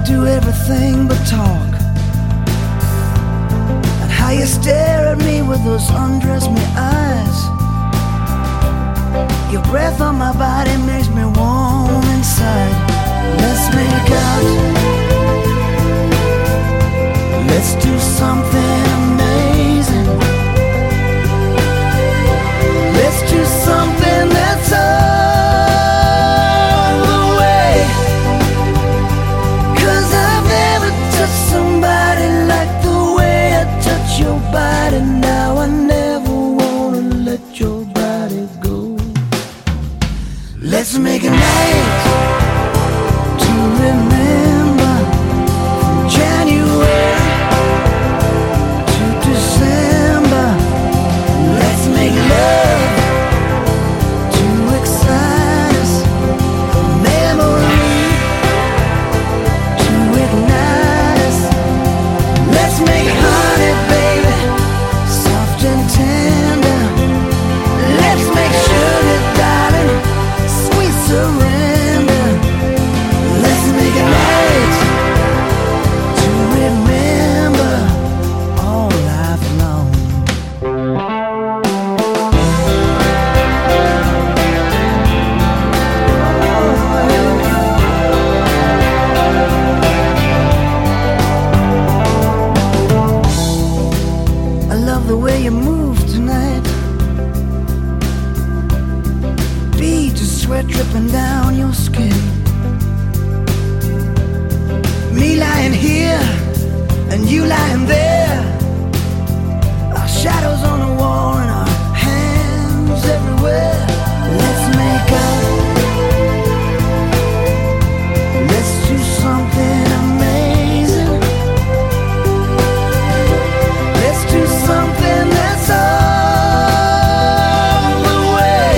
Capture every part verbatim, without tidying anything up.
do everything but talk. And how you stare at me with those undress me eyes. Your breath on my body makes me warm inside. Let's make out. Let's do something amazing. Let's do something that's all the way. 'Cause I've never touched somebody like the way I touch your body. Now I never wanna let your body go. Let's make a night to remember, from January to December. Let's make love to excite us, a memory to ignite us. Let's make honey, baby, soft and tender. Let's make sugar, darling, sweet surrender. Let's make a night to remember all life long. I love the way you move tonight. Beads of sweat dripping down your skin. Me lying here and you lying there. Our shadows on the wall and our hands everywhere. Let's make out. Let's do something amazing. Let's do something that's all the way.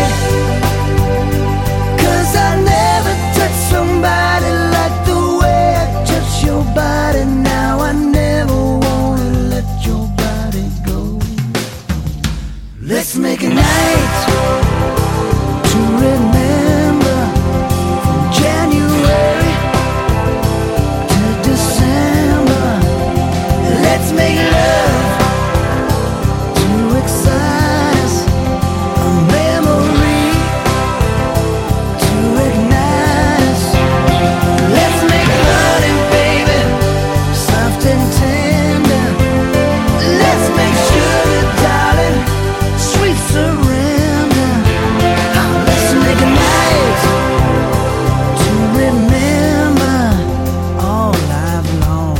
'Cause I never touched somebody like the way I touch your body. Now I never wanna let your body go. Let's make a night to remember, from January to December. Let's make love to excite us, a memory to ignite us. Let's make honey, baby, soft and tender. Let's make sugar, darling, sweet surrender. Oh, let's make a night to remember all life long.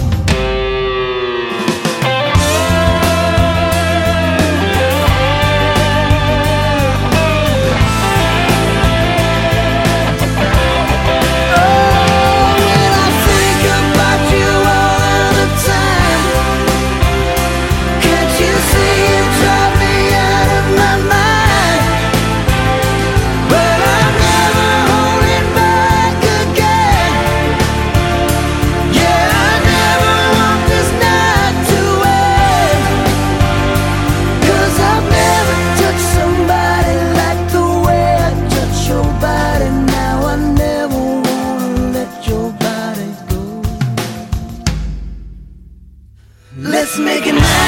Oh, when I think about you all the time, can't you see you drive me out of my mind? But I'm never holding back again. Yeah, I never want this night to end. 'Cause I've never touched somebody like the way I touch your body. Now I never wanna let your body go. Let's make a night